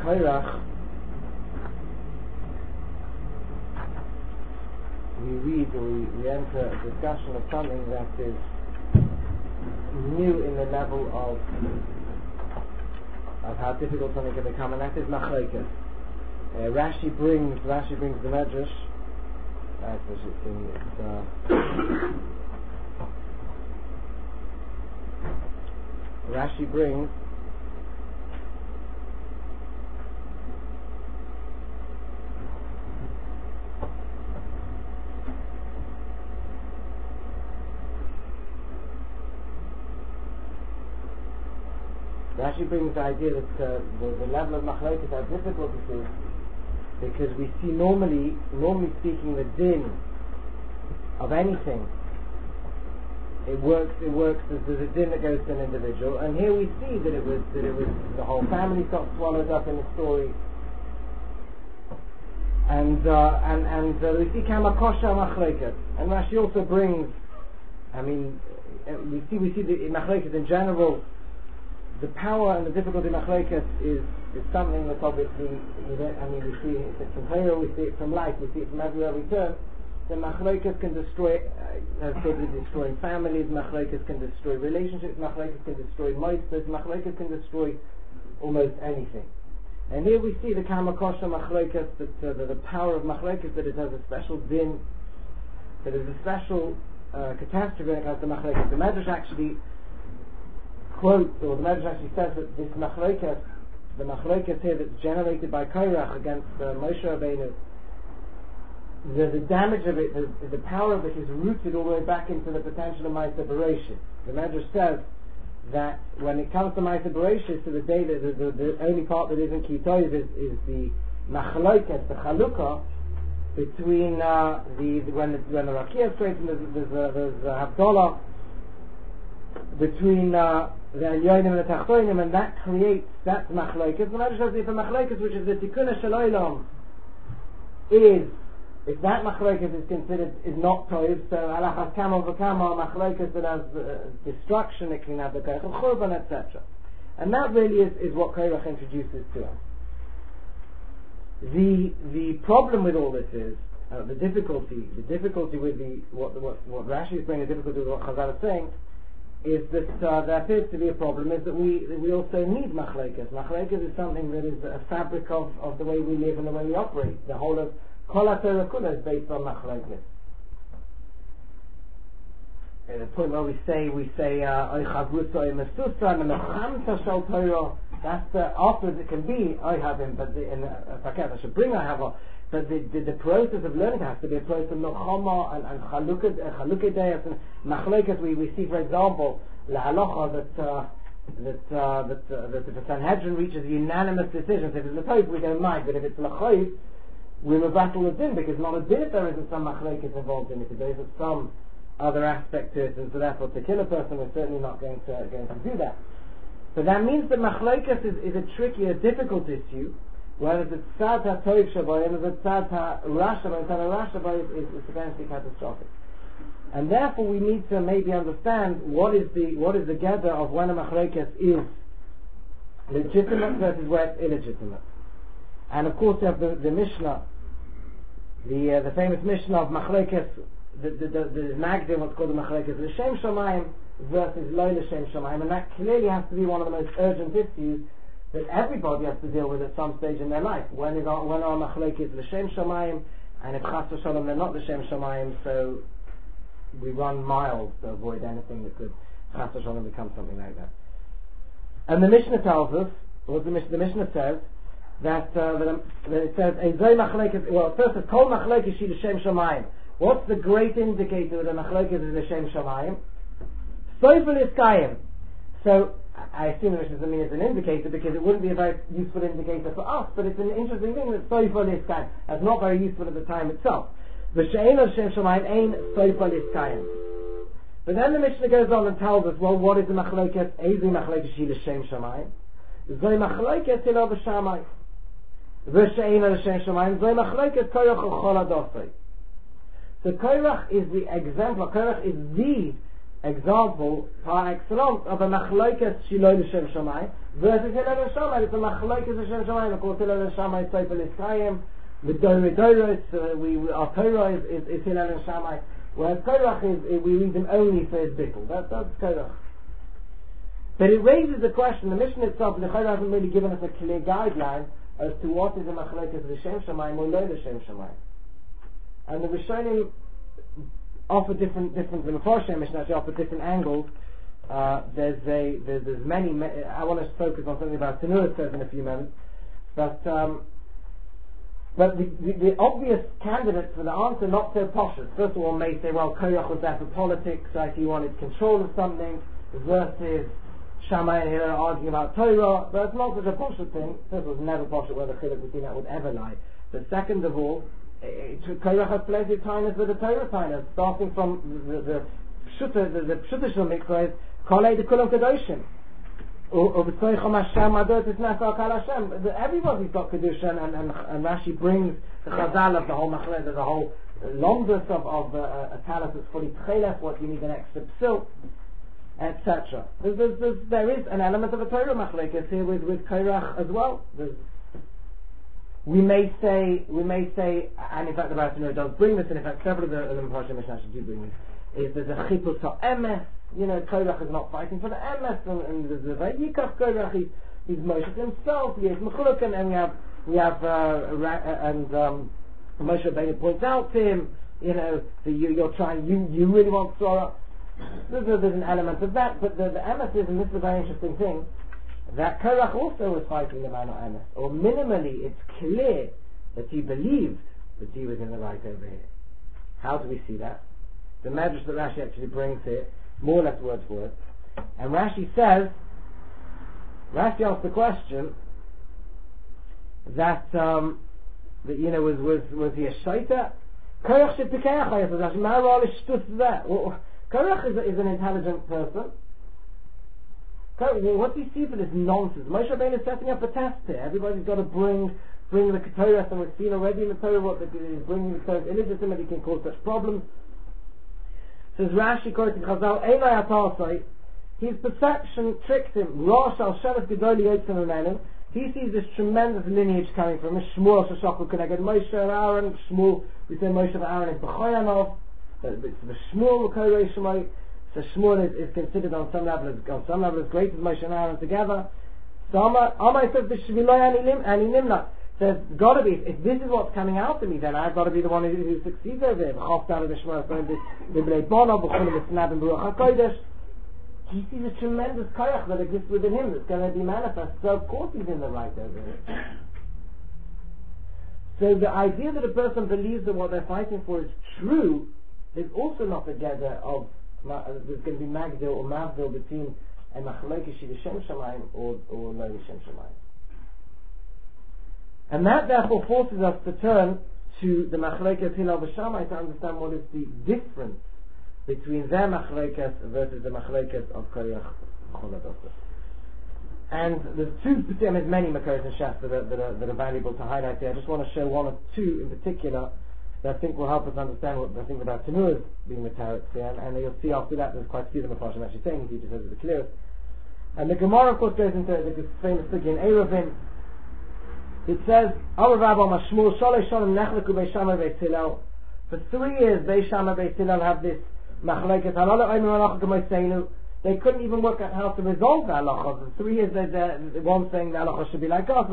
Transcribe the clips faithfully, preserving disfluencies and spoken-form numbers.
Korach, we read or we, we enter a discussion of something that is new in the level of of how difficult something can become, and that is machlokes. Uh, Rashi brings Rashi brings the Medrash. Right, which it's in it's, uh, Rashi brings Rashi brings the idea that uh, the, the level of machlokes, how difficult it is, because we see normally, normally speaking, the din of anything, it works. It works as there's a din that goes to an individual, and here we see that it was that it was the whole family got swallowed up in the story, and uh, and and uh, we see kamakosha machlokes, and Rashi also brings. I mean, we see we see the machlokes in general. The power and the difficulty of machlokes is, is something that obviously, you know, I mean, we see it from Torah, we see it from life, we see it from everywhere we turn. The machlokes can destroy, uh, as capable destroying families, machlokes can destroy relationships, machlokes can destroy moisters, machlokes can destroy almost anything. And here we see the kamakosha machlokes, that uh, the, the power of machlokes, that it has a special din, that is a special uh, catastrophe when it comes to machlokes. The Medrash actually quotes, or the Medrash actually says that this machlokes, the machlokes here that's generated by Korach against uh, Moshe Rabbeinu, the, the damage of it, the, the power of it is rooted all the way back into the potential of Ma'aseh Bereshis. The Medrash says that when it comes to Ma'aseh Bereshis, to the day that the, the, the only part that isn't Kitoiv is, is the machlokes, the chalukah, between uh, the, the when the, when the Rakia is straightened, there's, there's, uh, there's uh, Havdalah between uh, the Elyonim and the Tachtonim, and that creates, that's machlokes. The Medrash says if a machlokes, which is the Tikkun Shel Olam, is, if that machlokes is considered, is not toiv, so alachas kamal v'kamal machlokes that has uh, destruction, it can have the koach of churban, et cetera. And that really is, is what Korach introduces to us. The the problem with all this is, uh, the difficulty, the difficulty with the, what, what, what Rashi is bringing, the difficulty with what Chazal is saying, is that uh, there appears to be a problem, is that we that we also need machlokes. Machlokes is something that is a fabric of, of the way we live and the way we operate. The whole of Kol HaTorah Kula is based on machlokes. At the point where we say, we say, Oy Chavrusa, Oy Mesusa, and Mechamta Shal Torah, that's the, afterwards it can be, I have him, but the, in a paket, I should bring I have a, but the, the, the process of learning has to be a process of Nochama and, and Chalukah Deis and Machlokes. We, we see, for example, La Halacha, that, uh, that, uh, that, uh, that if the Sanhedrin reaches a unanimous decision, so if it's L'Toiv, we don't mind, but if it's L'Choiv, we rebuttal the din, because not a din if there isn't some Machlokes involved in it, if there isn't some other aspect to it, and so therefore to kill a person, we're certainly not going to, going to do that. So that means that Machlokes is, is a tricky, a difficult issue, whereas the tzad ha-toiv shabayim and the tzad ha-rash shabayim, the tzad ha-rash shabayim is, is potentially catastrophic. And therefore we need to maybe understand what is the what is the gather of when a machlokes is legitimate versus where it's illegitimate. And of course you have the, the Mishnah, the uh, the famous Mishnah of machlokes, the the the, the Magdim, what's called the machlokes, l'shem shamayim versus lo l'shem shamayim, and that clearly has to be one of the most urgent issues that everybody has to deal with at some stage in their life. When is our, when our machlokes l'shem shamayim, and if chas v'shalom they're not l'shem shamayim, so we run miles to avoid anything that could chas v'shalom become something like that. And the Mishnah tells us, what the Mishnah, the Mishnah says, that, uh, that, um, that it says, Ezoi machlokes, well first it's kol machlokes shi l'shem shamayim. What's the great indicator that a machlokes is l'shem shamayim? Soifel is kayim. So, I assume the Mishnah doesn't mean it's an indicator, because it wouldn't be a very useful indicator for us, but it's an interesting thing that soifel is kayim. That's not very useful at the time itself. V'she'en l'shem shamayim ein soifel is kayim. But then the Mishnah goes on and tells us, well, what is the machlokes? Ezi machlokes shi l'shem shamayim. Zoi machlokes ilo v'shamayim. V'she'en l'shem shamayim. Zoi machlokes korach uchol adosai. So Korach is the exemplar, Korach is the example par excellence of a machlokes Shiloi L'Shem Shamayim versus Hillel Shammai. It's a machlokes L'Shem Shamayim. Of course, Hillel Shammai is Sefer L'Israim. The Dorei Doros, uh, we, we our Torah is, is, is Hillel Shammai. Whereas Korach is, is, we read him only for his bittul. That, that's Korach. But it raises the question. The mission itself, the Torah hasn't really given us a clear guideline as to what is a machlokes L'Shem Shamayim or lo L'Shem Shamayim. And the Rishonim offer different, different, the Mefarshim Mishnah actually offer different angles. Uh, there's a, there's, there's many, I want to focus on something about Tanura says in a few moments, but, um, but the, the, the obvious candidate for the answer, not so posh. First of all, may say, well, Korach was there for politics, like he wanted control of something, versus Shammai and Hillel arguing about Torah, but it's not such a posh thing. First of all, it's never posh where the chiluk between that would ever lie. But second of all, Korach has plenty of tinus with the Torah tinus, starting from the the Pshuta, the, the Pshuta Shal Mikra is Kolei de Kulam Kedoshim. Everybody's got Kedusha, and, and, and Rashi brings the Chazal of the whole Machlez, the whole longest of, of uh, a talus that's fully Tcheles, what you need an extra psil, et cetera. There's, there's, there's, there is an element of a Torah Machlekes here with, with Korach as well. There's, We may say, we may say, and in fact the Bartanur does bring this, and in fact several of the, the Mefarshim Mishnah do bring this, is there's a chipul to emes, you know, Korach is not fighting for the emes, and, and there's a Vayikach Korach, he's, he's Moshe himself, he is Mechuluk, and we have, we have, uh, and um, Moshe Rabbeinu points out to him, you know, that you, you're trying, you, you really want Torah. There's, a, there's an element of that, but the, the emes is, and this is a very interesting thing, that Korach also was fighting the man of Emes, or minimally it's clear that he believed that he was in the right over here. How do we see that? The medrash that Rashi actually brings here, more or less word for word, and Rashi says, Rashi asks the question that um, that you know was was was he a shaita? Korach should pick out Korach is, is an intelligent person. Well, what do you see for this nonsense? Moshe Rabbeinu is setting up a test here. Everybody's got to bring bring the Torah, and we've seen already in the Torah what they're bringing the Torah illegitimately can cause such problems. Says Rashi, quoting Chazal, Einai Atalsai, his perception tricked him. Rosh al Shelef Gedoli Yotzim Umenu. He sees this tremendous lineage coming from him. Shmuel Shashachul Keneged Moshe and Aaron. Shmuel, we say Moshe and Aaron is B'choyanov. It's the Shmuel L'Korei Shemai. So Shmuel is, is considered on some level as on some level as great as Moshe and Aaron together. So Amai says the Shviloi Ani Nimla. Says gotta be if this is what's coming out of me, then I've got to be the one who, who succeeds over him. He sees a tremendous koyach that exists within him that's going to be manifest. So of course he's in the right over here. So the idea that a person believes that what they're fighting for is true is also not the gather of there's going to be Magdil or Mavdil between a Machlokes L'Shem Shamayim or or Lo L'Shem Shamayim. And that therefore forces us to turn to the Machlokes Hillel v'Shammai to understand what is the difference between their Machlokes versus the Machlokes of Korach Choladosa. And there's two, I mean, many Makoros and Shas that are, that, are, that are valuable to highlight here. I just want to show one or two in particular that I think will help us understand what I think about Tanur being the Tarot here, and, and you'll see after that there's quite a few of the Mepharshim actually saying it, he just says it the clearest. And the Gemara of course goes into the famous figure in Eruvin. It says, for three years Beis Shammai Beis Hillel have this machlokes. They couldn't even work out how to resolve the halachas. For three years there's one saying the halacha should be like us,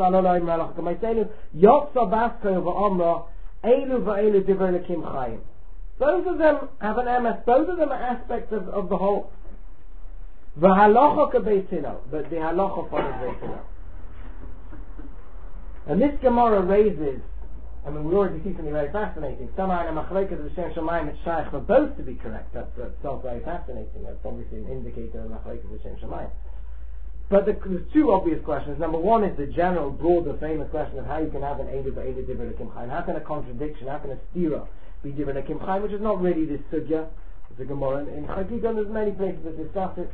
both of them have an M S, both of them are aspects of, of the whole. The halacha ka Beis Hillel, but the halacha follows Beis Hillel. And this Gemara raises, I mean, we already see something very fascinating. Somehow in a machlokes of L'Shem Shamayim it's shaykh for both to be correct. That's itself very fascinating. That's obviously an indicator of machlokes of L'Shem Shamayim. But the, there's two obvious questions. Number one is the general, broader, famous question of how you can have an Eilu B'Eilu Divrei L'Kim Chaim. How can a contradiction, how can a stira be Divrei L'Kim Chaim, which is not really this sugya. It's a Gemara. In Chagiga there's many places that discuss it.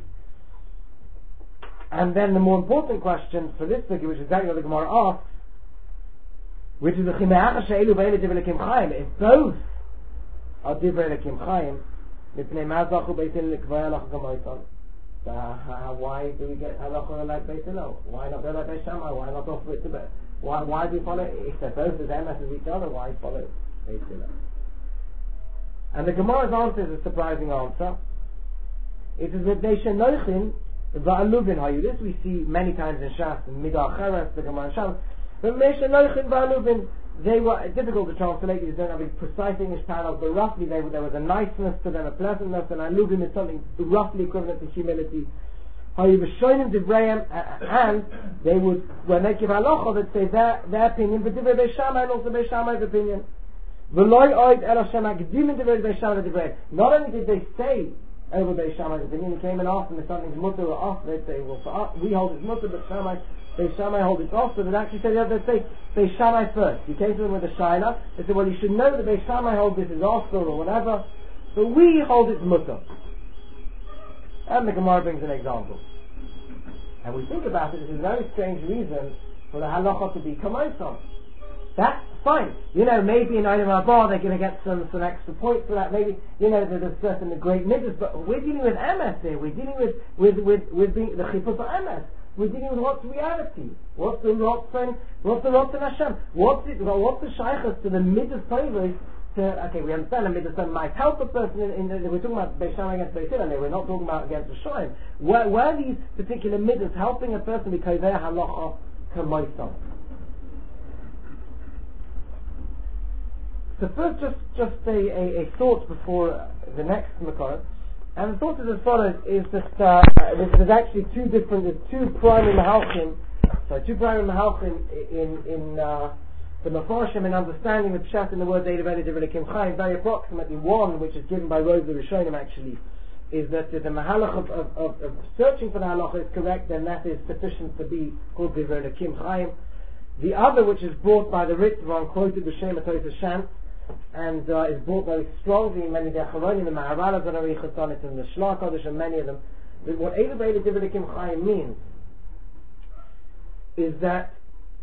And then the more important question for this sugya, which is exactly what the Gemara asks, which is the Chimeacha She'elu B'Eilu Divrei L'Kim Chaim. If both are Divrei L'Kim Chaim, Mipnei mazachu Beit Hillel likvei halacha k'moisan. So how, why do we get halacha like Beit Hillel? Why not go like Beit Shammai? Why not offer it to Beit? Why, why do we follow, if they're both as emes as each other, why follow Beit Hillel? And the Gemara's answer is a surprising answer. It is that they shenochin va'aluvin hayu. This we see many times in Shas, in Midah Cheres, the Gemara in Shas. But they shenochin va'aluvin, they were difficult to translate. These don't have a precise English parallel, but roughly they were, there was a niceness to them, a pleasantness, and aluvin is something roughly equivalent to humility. Hayu v'shoinim divrayim, and they would, when they give halacha, they'd say their, their opinion, but divrei Beis Shammai and also Beis Shammai's opinion. Not only did they say over Beis Shammai's opinion, he came and asked them if something's mutter or off, they'd say, well, for us, we hold it's mutter, but Shammai, Beis Shammai hold it's off, so they'd actually say, they'd say Beis Shammai first. You came to them with a shaila, they said, well, you should know that Beis Shammai holds this is off or whatever, but we hold it's mutter. And the Gemara brings an example. And we think about it, this is a very strange reason for the halacha to be kamoson. That's fine. You know, maybe in Eidim Haba they're going to get some, some extra points for that. Maybe, you know, there's a certain great mitzvahs, but we're dealing with M S here. We're dealing with, with, with, with being, the chipus of M S. We're dealing with what's reality. What's the Rotzen, what's the Rotzen Hashem? What's it, what's the shaykhs to the mitzvahs tovos to, okay, we understand the mitzvah might help a person in, in the, we're talking about Beis Shammai against Beis Hillel, we're not talking about against the Shoyim. Where, where are these particular mitzvahs helping a person because they're halacha kamoisam? So first, just just a, a, a thought before uh, the next Makar, and the thought is as follows: is that uh, there's, there's actually two different, there's two primary mahalchim, sorry, two primary mahalchim in in uh, the Mefarshim in understanding the pshat in the word Eila V'Eila Divrei Elokim Chaim. Very approximately one, which is given by Rov the Rishonim actually, is that the mahalach of, of, of, of searching for the halacha is correct, then that is sufficient to be called Divrei Elokim Chaim. The other, which is brought by the Ritva, quoted B'Shem Atos Hashem, and uh, is brought very strongly in many of the Acharonim, the Maharalas and Arichas on it, and the Shlach Kodesh, and many of them. That what Eila V'Eila Divrei Elokim Chaim means is that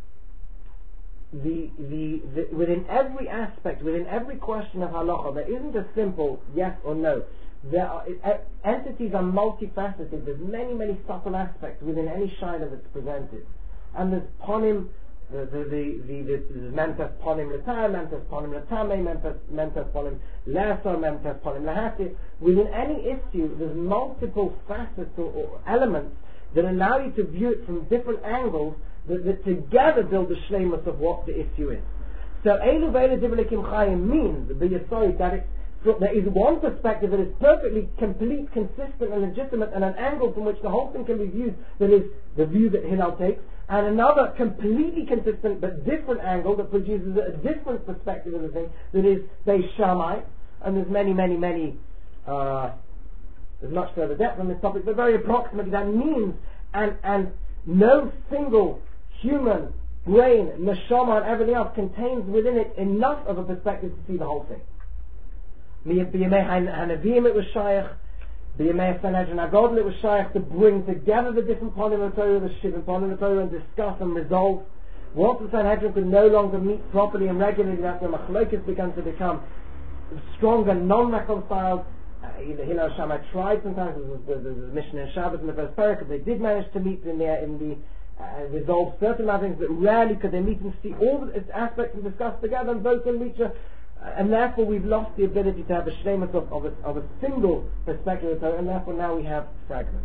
the, the, the within every aspect, within every question of halacha, there isn't a simple yes or no. There are, uh, entities are multifaceted. There's many, many subtle aspects within any shaila that's presented, and there's ponim. The the the the, the, the mentas ponim l'tayim, mentas ponim l'tamei, mentas mentas ponim l'asor, mentas ponim l'hati. Within any issue, there's multiple facets or, or elements that allow you to view it from different angles that, that together build the shleimus of what the issue is. So Eila V'Eila Divrei Elokim Chaim means the yesod that it, there is one perspective that is perfectly complete, consistent, and legitimate, and an angle from which the whole thing can be viewed that is the view that Hillel takes. And another completely consistent but different angle that produces a different perspective of the thing that is Beis Shammai, and there's many, many, many, uh, there's much further depth on this topic, but very approximately that means, and, and no single human brain, neshama and everything else contains within it enough of a perspective to see the whole thing. B'yamei Hanavim it was Shaykh, B'yamei Sanhedrin HaGodol it was Shaykh to bring together the different ponim of Torah, the Shivim ponim of Torah, and discuss and resolve. Once the Sanhedrin could no longer meet properly and regularly, that's when Machlokes began to become stronger, non-reconciled. Uh, Hillel Shammai tried sometimes, there was a mission in Shabbos in the first parak, they did manage to meet in the, in the uh, resolve certain matters, but rarely could they meet and see all the aspects and discuss together, and both can reach a and therefore we've lost the ability to have a shleimus of, of, a, of a single perspective of Torah, and therefore now we have fragments.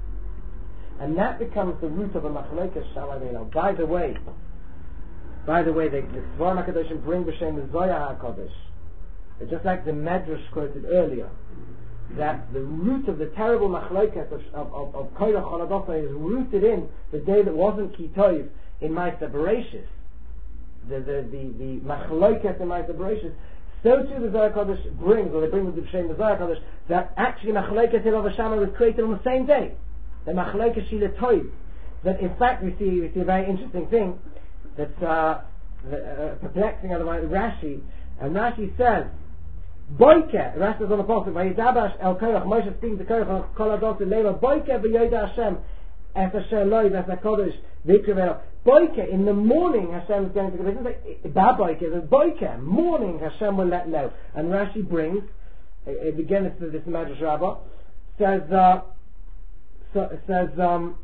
And that becomes the root of a machlokes Shammai V'Hillel. By the way, by the way, the Svarim HaKadoshim bring b'shem the Zohar HaKadosh, just like the Medrash quoted earlier, that the root of the terrible machlokes of of of, of Korach Choladotha is rooted in the day that wasn't Kitov in Ma'aseh Bereishis. The the the, the machlokes in Ma'aseh Bereishis, so too the Zohar Kodesh brings, or they bring with the B'Shem the Zohar Kodesh, that actually machlokes Hillel Shammai was created on the same day. The machlokes Shila Toiv. That in fact we see we see a very interesting thing that's uh, the, uh, perplexing otherwise. Rashi and Rashi says, Boike, Rashi is on the pasuk, Vayidabash El Korach, Moshe speaking to Korach Kol Adot Leila, Boike v'Yoda Hashem Es Asher Loi Ves HaKodesh V'Ikrevel. Boike, in the morning Hashem is going to go, it doesn't say Ba Boike, it's Boike, morning Hashem will let know. And Rashi brings again it's this Medrash Rabbah, says, uh, so, says, um,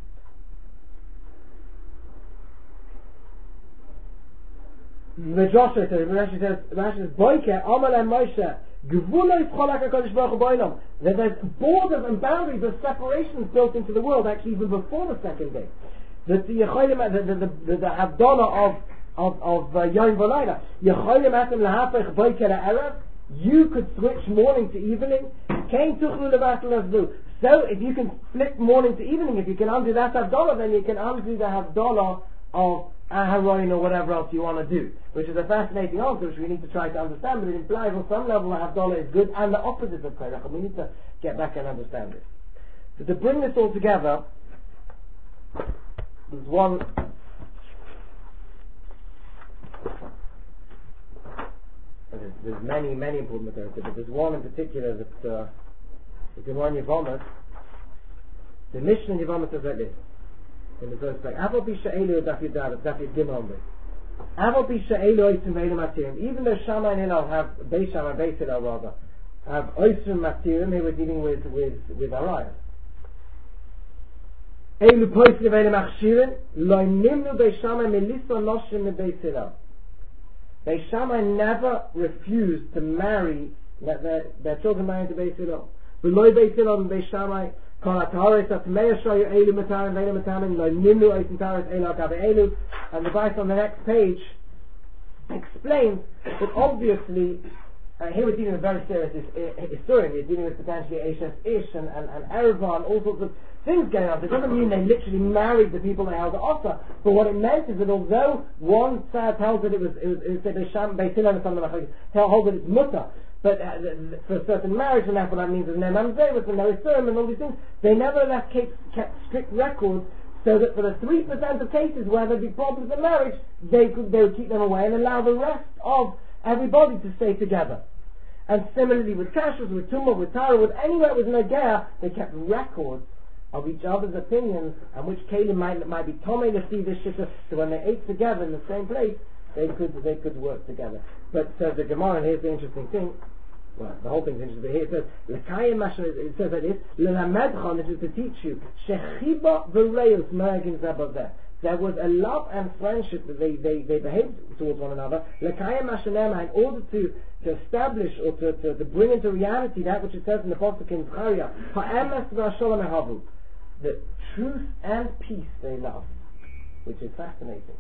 the Joshua says, Rashi says, Rashi says, Boike, Amal and Moshe, Gvulois Cholak HaKadosh Baruch Hu B'olam, that there's borders and boundaries of separations built into the world, actually even before the second day. That the Yecholim, the, the, the, the Havdalah of, of, of uh, Yom V'Layla, Yecholim Atem L'Hafech Boike L'Erev, you could switch morning to evening, Kain Tuchlu Levat L'Azvu. So if you can flip morning to evening, if you can undo that Havdalah, then you can undo the Havdalah of Aharon or whatever else you want to do, which is a fascinating answer which we need to try to understand, but it implies on some level that Havdalah is good and the opposite of Korach, and we need to get back and understand it. So to bring this all together, there's one there's, there's many, many important materials, but there's one in particular that uh, the Gemara in Yevamot, the Mishnah in Yevamot says like this in the first place. Avol Bisha Elu Daf Yudar, Daf Yudgimel. Avol Bisha Elu Oisim Ve'elu Matirim. Even though Shammai and Hillel have, Beis Shammai and Beis Hillel rather, have Oisim Matirim, they were dealing with, with, with Arayas. Elu Poisim Ve'elu Machshirim, Lo Nimnu Beis Shammai Melissa Noshim Me Beis Hillel. Beis Shammai never refused to marry their, their children married to Beis Hillel. Below Beis Hillel and Beis Shammai, and the Bible on the next page explains that obviously uh, here we're dealing with very serious uh, historian. We're dealing with potentially Eshes Ish and, and, and Ereva and all sorts of things going on. It doesn't mean they literally married the people they held Osa, but what it meant is that although one uh, tells that it was it was, it was Beisham Beisilan or something like that, tells that it's mutter. But uh, for a certain marriage, and that's what that means is no mamzerus and no isurim and all these things, they nevertheless kept, kept strict records so that for the three percent of cases where there'd be problems in marriage, they could they would keep them away and allow the rest of everybody to stay together. And similarly with kashrus, with tumah, with tara, with anywhere it was negea, they kept records of each other's opinions and which kalim might might be tomei to see this shitta, so when they ate together in the same place, they could they could work together. But says the Gemara, and here's the interesting thing. Well, the whole thing's interesting. But here it says, "L'kayim mashal." It says like this: "L'lamedcha," this is to teach you. Shechiba v'reils mergin zabaveh. There was a love and friendship that they, they, they behaved towards one another. L'kayim mashalema, in order to, to establish or to, to, to bring into reality that which it says in the Pasuk in Zechariah, "Ha'emes v'asholem ehavu," the truth and peace they love, which is fascinating.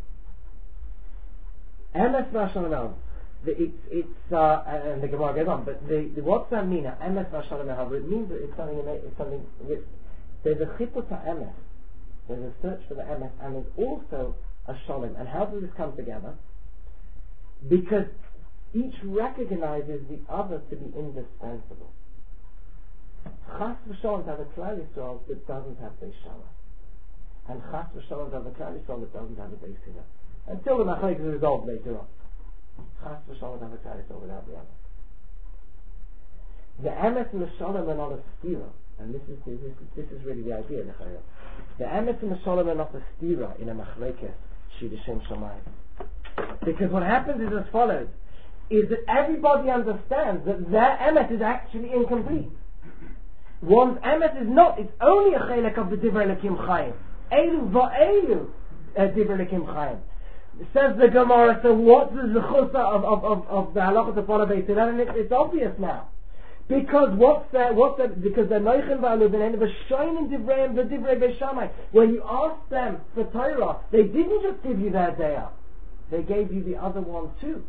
Emes v'asholem ehavu. The, it's, it's, uh, and the Gemara goes on, but the, the, what's that mean? Emes v'asholem ehavu. It means that it's something, it's something, there's a chiput ha'emes. There's a search for the emes, and there's also a sholem. And how does this come together? Because each recognizes the other to be indispensable. Chas v'sholem to have a klal Yisrael that doesn't have Beis Shammai, and chas v'sholem to have a klal Yisrael that doesn't have a Beis Hillel. Until the machlokes is resolved later on. Chas v'sholem to have a klal Yisrael without the other. The emes and the sholem are not a stira, and this is this is, this is really the idea. The emes and the sholem are not a stira in a machlokes shidduchim shamayim, because what happens is as follows: is that everybody understands that their emes is actually incomplete. One's emes is not; it's only a chelek of the divrei Elokim chayim. Elu va'elu divrei Elokim chayim. Says the Gemara. So what is the chusa of of of, of the halacha to follow Beis Hillel? And it, it's obvious now. Because what's that? What's that? Because they're noichen v'aluvin and v'shoinin divrei v'divrei Beis Shammai. When you asked them for Torah, they didn't just give you their daya; they gave you the other one too.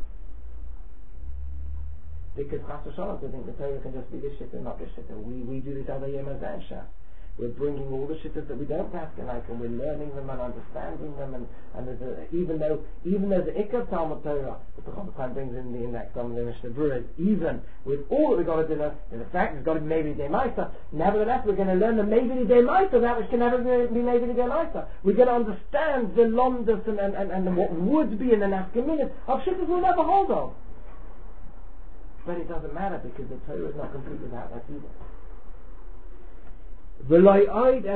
Because chas v'shalom, they think the Torah can just be this shit and not this shit. We we do this other yom shas. We're bringing all the shittas that we don't pass like, and we're learning them and understanding them, and, and there's a, even though even though the Ikar Talmud Torah, that the Chofetz brings in the index on the Mishnah Berurah, even with all that we've got to do, and the fact it's got to be maybe the Demaisa, nevertheless we're going to learn the maybe the Demaisa, that which can never be maybe the Demaisa. We're going to understand the Lomdus and, and, and, and what would be in the Nafkaminas of shittas we'll never hold of. But it doesn't matter because the Torah is not complete without that either. They would even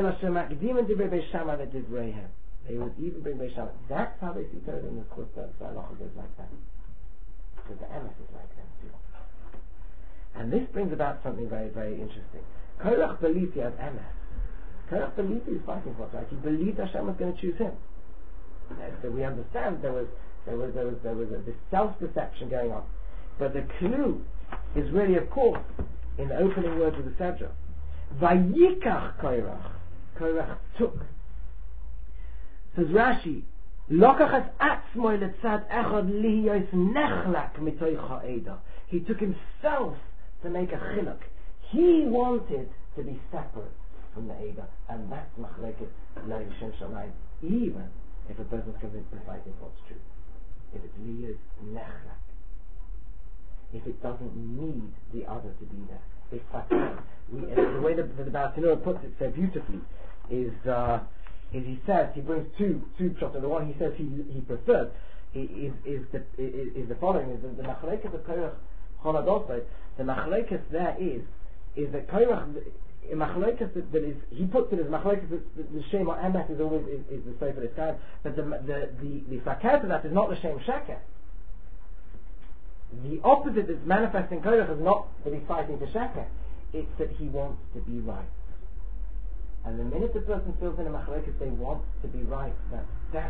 bring Beis Shammai. That's how they see Torah in the Chutz. The halacha goes like that. Because the emes is like that too. And this brings about something very, very interesting. Korach believed he had emes. Korach believed he was fighting for right. He believed Hashem was going to choose him. And so we understand there was there was there was there was a, this self-deception going on. But the clue is really, of course, in the opening words of the Sedra. Vayikach Korach. Korach took. Says Rashi, Lokach es atzmoi letzad echad lihiyos nechlak mitoich ha'eda. He took himself to make a chiluk. He wanted to be separate from the Eda, and that's machleket lo Shem Shamayim, even if a person's convinced the fighting what's true. If it's liyos nechlak, if it doesn't need the other to be there. If that's we, the way that the Baal Tenura puts it so beautifully is uh, is he says he brings two two shots. The one he says he he prefers is is the is, is the following: is the, the machleket of Korach Chonadosai. The machleket there is is that Korach machleket that, that is he puts it as machleket the, the Shem or Emes is always is, is the Sefer Iskayim, but the the the the faket of that is not the Shem Sheker. The opposite that's manifesting Korach is not that he's fighting for Sheker, it's that he wants to be right. And the minute the person feels in a machlekes they want to be right, that, that's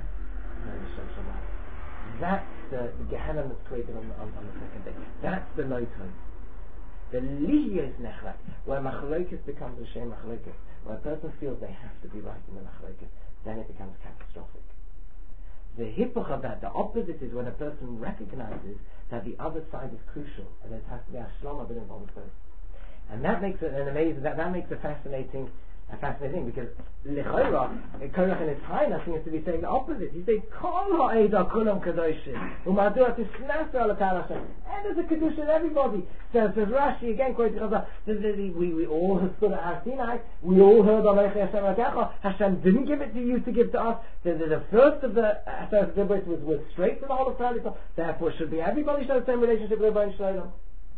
that's the, the Gehenna that's created on the, on, on the second day. That's the loitoi. The liyos nechlak, where machlekes becomes a shame machlekes, where a person feels they have to be right in the machlekes, then it becomes catastrophic. The hippoch of that, the opposite, is when a person recognizes that the other side is crucial and there has to be a shlama bit involved first. And that makes it an amazing, that, that makes a fascinating a fascinating thing, because Lechora, Korach in his highness seems to be saying the opposite. He's saying, Kol ha'eda kulam kadoshim, u'madu atisnasa ala Hashem. And there's a kedusha in everybody. Says, says Rashi, again quoting Chazal, we, we all have stood at Har Sinai, we all heard Aleichem Hashem Rakecha, Hashem didn't give it to you to give to us. The, the, the first of the Aseret Dibros was, was straight to the whole of Israel, therefore should be everybody should have the same relationship with Rebbeinu Shalom.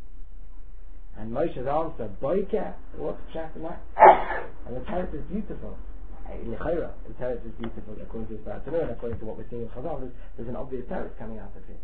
And Moshe's answer, Boike, what's the chat in that? And the Torah is beautiful. L'chayra, the Torah is beautiful according to his Baal Tenura and according to what we're seeing in Chazal. There's, there's an obvious Torah coming out of it.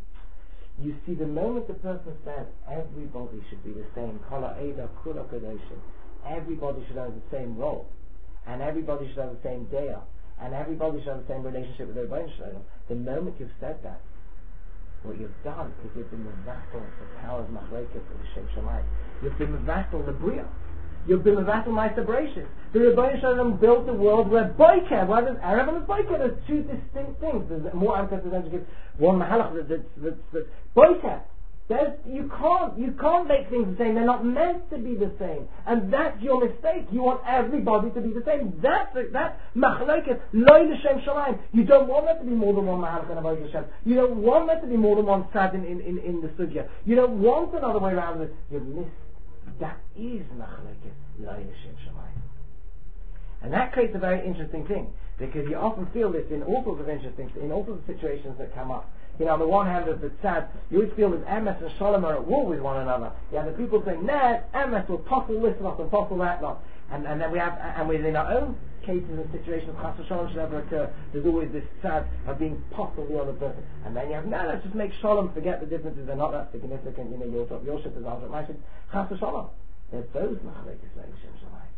You see, the moment the person says everybody should be the same, Kala Eda Kula Kadoshim, everybody should have the same role, and everybody should have the same daya, and everybody should have the same relationship with their Rebbeinu Shalom. The moment you've said that, what you've done is you've been mevatel the power of machlekes of the Shem Shamayim. You've been mevatel the bria. You've been mevatel my separation. The Rebbeinu Shalom built a world where boiker, where there's Arab and there's boiker. There's two distinct things. There's more emphasis than to give one mahalach that's that's that's boiker. There's, you can't you can't make things the same. They're not meant to be the same, and that's your mistake. You want everybody to be the same. That's that's machlekes loy l'shem shamayim. You don't want there to be more than one mahalach and avodah Hashem. You don't want there to be more than one sad in, in, in, in the sugya. You don't want another way around it. You've missed. That is machlekes loy l'shem shamayim, and that creates a very interesting thing, because you often feel this in all sorts of interesting in all sorts of situations that come up. You know, on the one hand, as it's sad, you always feel that Emes and Shalom are at war with one another. You have the people saying, nah, Emes will topple this lot and topple that lot. And, and then we have, and within our own cases and situations, Chas Shalom should ever occur, there's always this sad of being toppled the other person. And then you have, no, let's just make Shalom, forget the differences, they're not that significant, you know, your, your ship is ours, my ship, Chas Shalom. They're both Machalekes Shem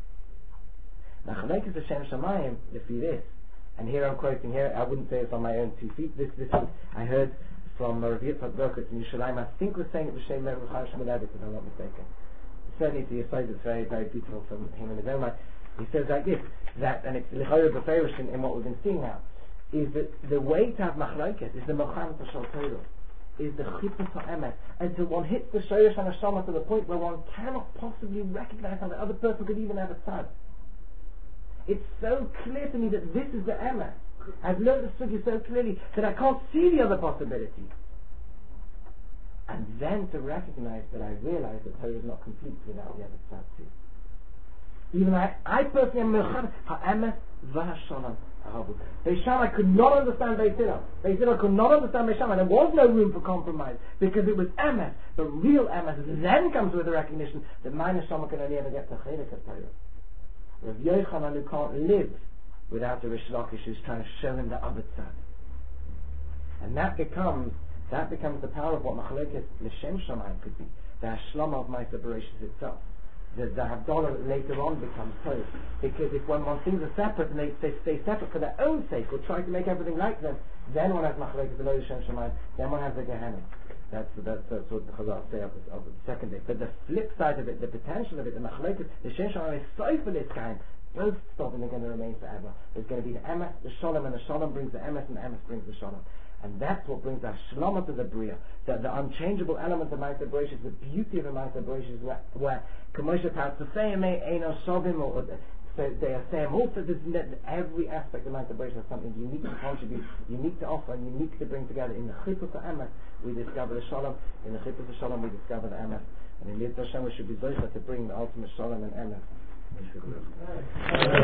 Shamayim. Machalekes Shem Shamayim, if you this, and here I'm quoting here, I wouldn't say it's on my own two feet. This, this is, I heard from Rav Yitzchak Berkowitz in Yerushalayim, I think was saying it was Shem Lev Chaim Shmulevitz, if I'm not mistaken. Certainly to your side, it's very, very beautiful from him in his own mind. He says like this, that, and it's L'chayr B'ferish in, in what we've been seeing now, is that the way to have machlokes is the Mochamet Shal Torah, is the Chippus HaEmes, until one hits the Shoresh and Hashama to the point where one cannot possibly recognize how the other person could even have a tzad. It's so clear to me that this is the Emes. I've learned the sugya so clearly that I can't see the other possibility. And then to recognize that I realize that Torah is not complete without the other side too. Even I, I personally am Mechad HaEmes v'Hashalom HaRabut. Beis Shammai could not understand Beis Hillel. Beis Hillel could not understand Beis Shammai. There was no room for compromise because it was Emes. The real Emes then comes with the recognition that my neshama can only ever get to Chelik HaTorah. Rav Yochanan, who can't live without the Rish Lakish, who's trying to show him the other side, and that becomes that becomes the power of what Machlokes L'Shem Shamayim could be. the Hashlama of Ma'aser Bereishis itself. The, the Havdalah later on becomes Tov. Because if when, when things are separate and they, they stay separate for their own sake, or try to make everything like them, then one has Machlekes Eloi Shem Shemayim, then one has the Gehenna. That's, that's, that's what the Chazal say of, of the second day. But the flip side of it, the potential of it, the Machlekes, the Shem Shemayim is so for this kind, both stopping are going to remain forever. There's going to be the Emes, the Shalom, and the Shalom brings the Emes, and the Emes brings the Shalom. And that's what brings the Shlama to the Bria. The, the unchangeable element of Ma'aser Bereishis, the beauty of the Ma'aser Bereishis, where, where Kamosha Tat Sofeim Eino Shovim, or so they are saying also there's every aspect of Ma'aser Bereishis has something unique to contribute, unique to offer, and unique to bring together. In the Chippus of Emes, we discover the Shalom. In the Chippus of Shalom, we discover the Emes. And in Yitz Hashem, we should be Zoycha to bring the ultimate Shalom and Emes.